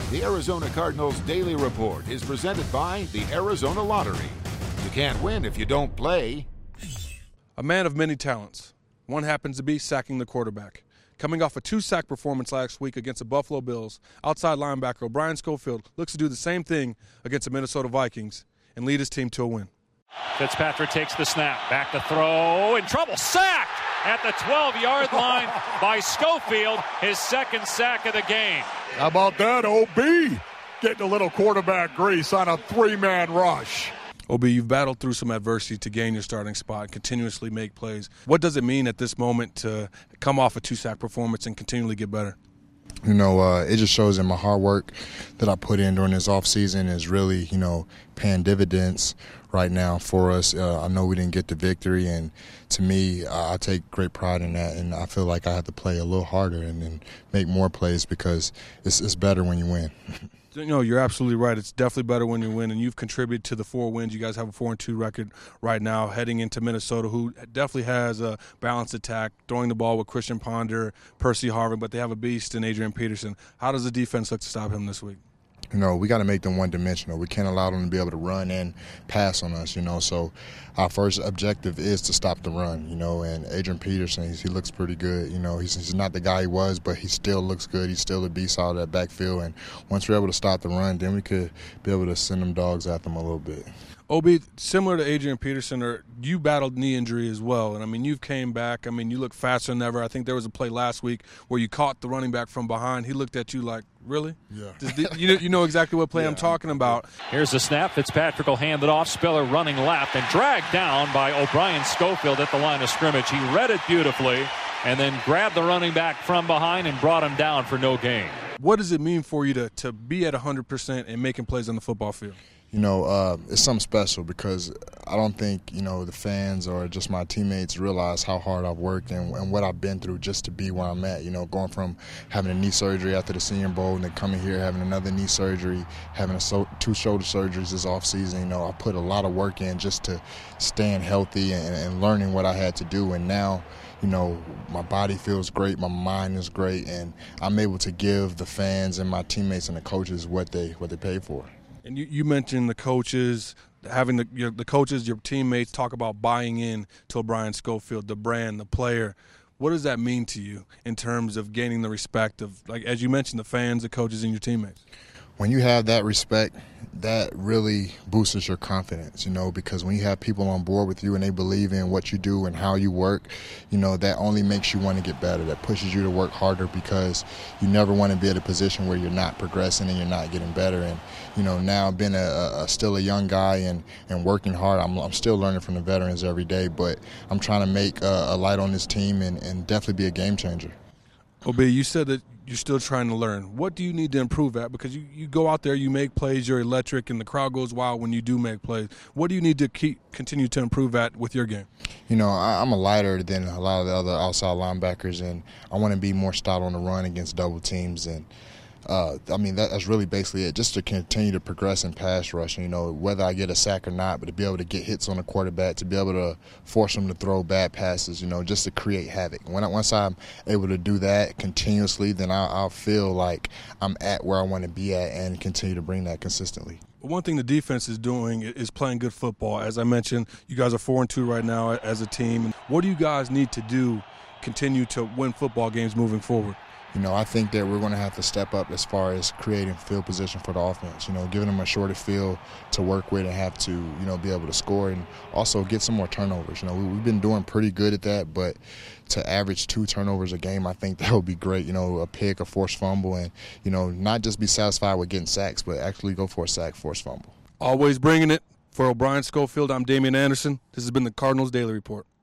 The Arizona Cardinals Daily Report is presented by the Arizona Lottery. You can't win if you don't play. A man of many talents. One happens to be sacking the quarterback. Coming off a 2-sack performance last week against the Buffalo Bills, outside linebacker O'Brien Schofield looks to do the same thing against the Minnesota Vikings and lead his team to a win. Fitzpatrick takes the snap, back to throw, in trouble, sacked at the 12-yard line by Schofield, his second sack of the game. How about that, OB? Getting a little quarterback grease on a 3-man rush. OB, you've battled through some adversity to gain your starting spot, continuously make plays. What does it mean at this moment to come off a 2-sack performance and continually get better? You know, it just shows that my hard work that I put in during this offseason is really, paying dividends right now for us. I know we didn't get the victory, and to me, I take great pride in that, and I feel like I have to play a little harder and make more plays because it's better when you win. You're absolutely right. It's definitely better when you win, and you've contributed to the 4 wins. You guys have a 4-2 record right now, heading into Minnesota, who definitely has a balanced attack, throwing the ball with Christian Ponder, Percy Harvin, but they have a beast in Adrian Peterson. How does the defense look to stop him this week? We got to make them one-dimensional. We can't allow them to be able to run and pass on us, So our first objective is to stop the run, and Adrian Peterson, he looks pretty good. He's not the guy he was, but he still looks good. He's still a beast out of that backfield, and once we're able to stop the run, then we could be able to send them dogs at them a little bit. OB, similar to Adrian Peterson, you battled knee injury as well, and you've came back. You look faster than ever. I think there was a play last week where you caught the running back from behind. He looked at you like, really? Yeah. You know exactly what play I'm talking about. Here's the snap. Fitzpatrick will hand it off. Spiller running left and dragged down by O'Brien Schofield at the line of scrimmage. He read it beautifully and then grabbed the running back from behind and brought him down for no gain. What does it mean for you to be at 100% and making plays on the football field? It's something special because I don't think, the fans or just my teammates realize how hard I've worked and what I've been through just to be where I'm at. Going from having a knee surgery after the Senior Bowl and then coming here, having another knee surgery, having 2 shoulder surgeries this offseason. I put a lot of work in just to staying healthy and learning what I had to do. And now, my body feels great, my mind is great, and I'm able to give the fans and my teammates and the coaches what they pay for. And you mentioned the coaches, having the coaches, your teammates talk about buying in to O'Brien Schofield, the brand, the player. What does that mean to you in terms of gaining the respect of, as you mentioned, the fans, the coaches, and your teammates? When you have that respect, that really boosts your confidence, because when you have people on board with you and they believe in what you do and how you work, that only makes you want to get better. That pushes you to work harder because you never want to be at a position where you're not progressing and you're not getting better. And, now being still a young guy and working hard, I'm still learning from the veterans every day, but I'm trying to make a light on this team and definitely be a game changer. OB, you said that you're still trying to learn. What do you need to improve at? Because you go out there, you make plays, you're electric, and the crowd goes wild when you do make plays. What do you need to continue to improve at with your game? I'm a lighter than a lot of the other outside linebackers, and I want to be more stout on the run against double teams. And that's really basically it, just to continue to progress in pass rush. Whether I get a sack or not, but to be able to get hits on the quarterback, to be able to force them to throw bad passes, just to create havoc. Once I'm able to do that continuously, then I'll feel like I'm at where I want to be at and continue to bring that consistently. One thing the defense is doing is playing good football. As I mentioned, you guys are 4-2 right now as a team. What do you guys need to do continue to win football games moving forward? I think that we're going to have to step up as far as creating field position for the offense, giving them a shorter field to work with and have to, be able to score and also get some more turnovers. We've been doing pretty good at that, but to average 2 turnovers a game, I think that would be great, a pick, a forced fumble, and, not just be satisfied with getting sacks, but actually go for a sack, forced fumble. Always bringing it. For O'Brien Schofield, I'm Damian Anderson. This has been the Cardinals Daily Report.